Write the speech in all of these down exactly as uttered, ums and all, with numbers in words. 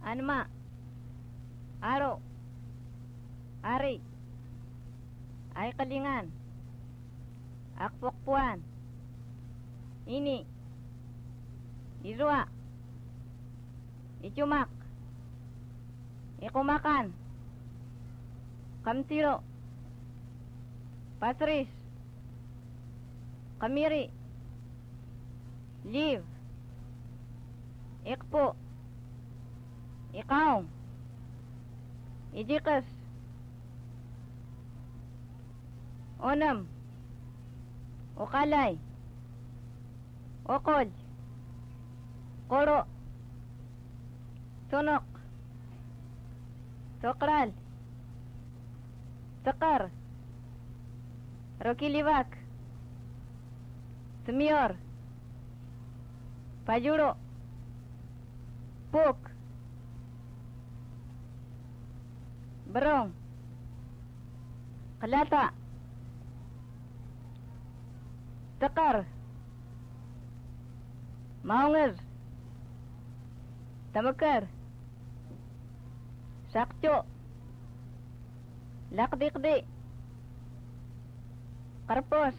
Anma, Aro, Ari, Ay Kalingan, Akpokpuan, Ini, Izwa, Icumak, Ikumakan, Kamtiro, Patris, Kamiri, Liv, Ikpo, Ikaw, Ijikas, Onam, Ukalay, Okol, Koro, Tunok, Sokral, Sakar, Rokiliwak, Semior, Pajuro, Puk, Berong, Kelata, Tekar, Maungir, Tamakar, Sakco, Lakdikdi, Karpos,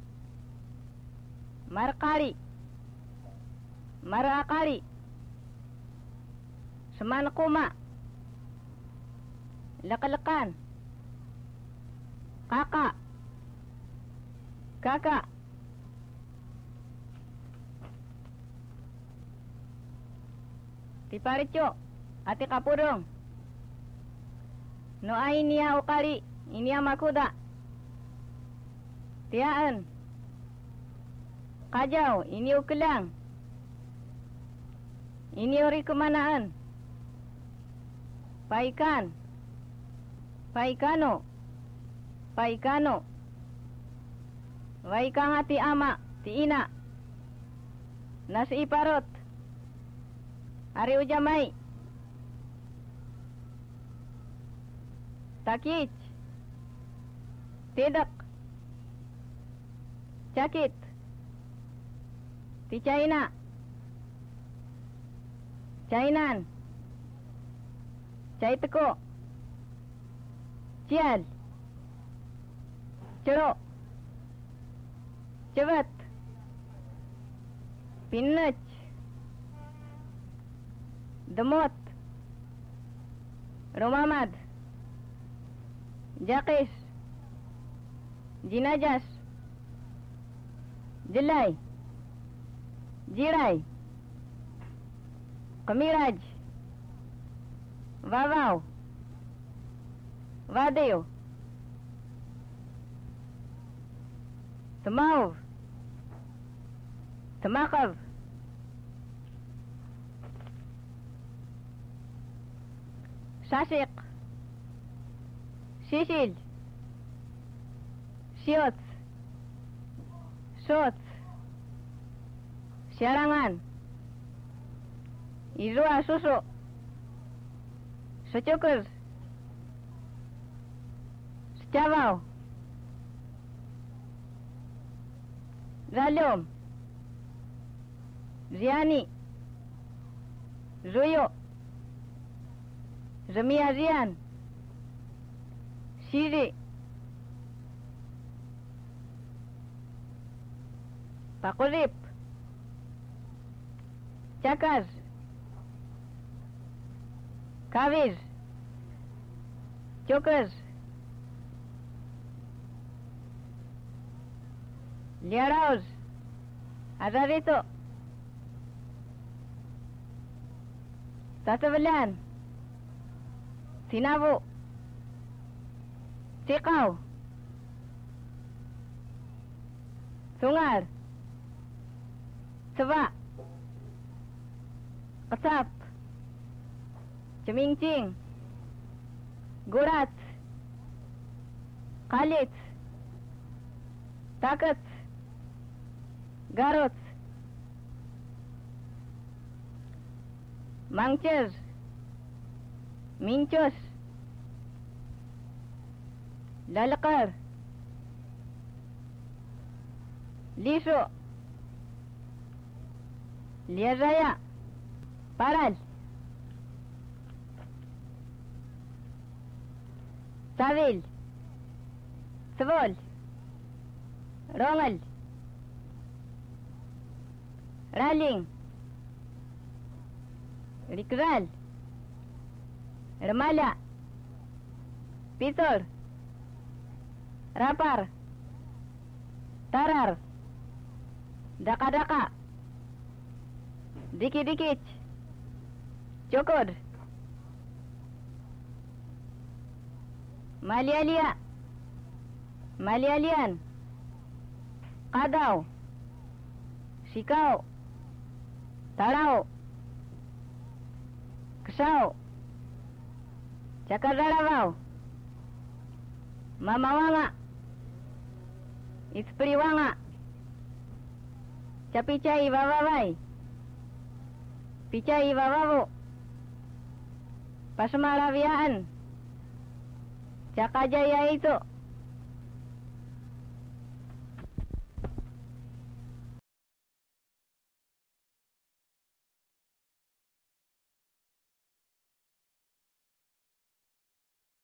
Markari, Marakari, Semanakuma, Lakalakan, Kakak, Kakak, Tiparicho, Ate Kapurong, Noai niya ukari, iniya makuda, Tiaan, Kajaw, ini ukelang, ini ori kemanaan, Paikan, Paikano, Paikano, Waikang ati ama, ti ina, Nasi iparot, Ari ujamay, Takich, Tidak, Cakit, Ti China, Chainan, Chaitako, Cial, Cero, Cevat, Pinnach, Demot, Romamad, Jakis, Jinajas, Jelai, Jirai, Kamiraj, Vavau, Vadeo, Tamav, Tamakav, Sasik, Sisil, Siot, Sot, Siarangan, Izua Susu, Secukers, Secavau, Zaliom, Ziani, Zuyo, Zamia Zian, Siri, Pakulip, Cakaz, Kaviz, Chokers, Liaraus, Azarito, Tatawalan, Sinabu, Sikau, Sungar, Seba, Kasap, Cemingcing, Gurat, Khalit, Takat, Garut, Mangcez, Mincos, Lalakar, Liso, Liazaya, Paral, Savil. Svol. Rongal. Raling. Rikral. Remala. Pitor. Rapar. Tarar. Daka-daka. Dikit-dikit. Cukur. Malia-lia. Malia-lian. Kadau. Sikau. Tarau. Kesau. Cakar darawau. Mamawanga. Ispriwanga. Capicai vavavai. Picai vavavu. Pasmaraviaan. Cakajaya itu.